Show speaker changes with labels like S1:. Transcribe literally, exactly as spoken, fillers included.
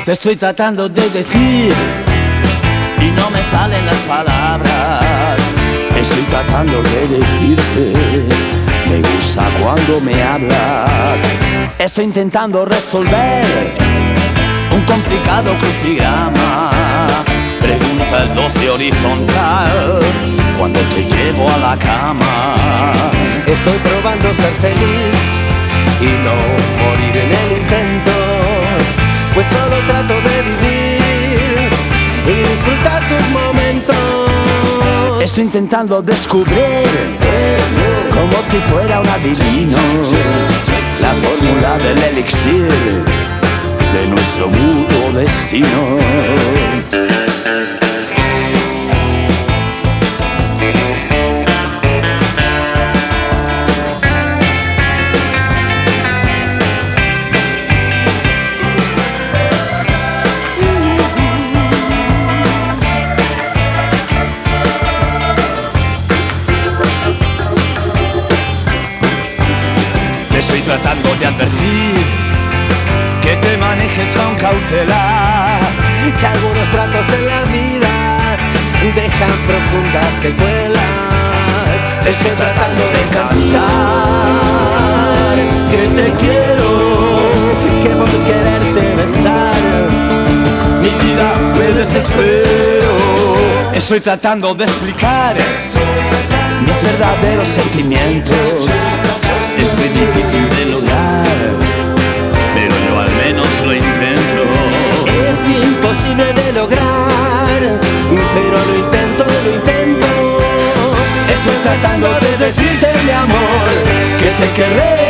S1: Te estoy tratando de decir y no me salen las palabras. Estoy tratando de decirte, me gusta cuando me hablas. Estoy intentando resolver un complicado crucigrama. Pregunta el doce horizontal cuando te llevo a la cama.
S2: Estoy probando ser feliz y no morir en el intento, pues solo trato de vivir y disfrutar tus momentos.
S1: Estoy intentando descubrir, como si fuera un adivino, la fórmula del elixir de nuestro mutuo destino. Estoy tratando de advertir que te manejes con cautela,
S2: Que algunos tratos en la vida dejan profundas secuelas.
S1: te estoy tratando de cantar que te quiero,
S2: Que por quererte besar
S1: mi vida me desespero. Estoy tratando de explicar mis verdaderos sentimientos. Es muy difícil de lograr, pero yo al menos lo intento.
S2: es imposible de lograr, pero lo intento, lo intento.
S1: Estoy tratando de decirte, mi amor, que te querré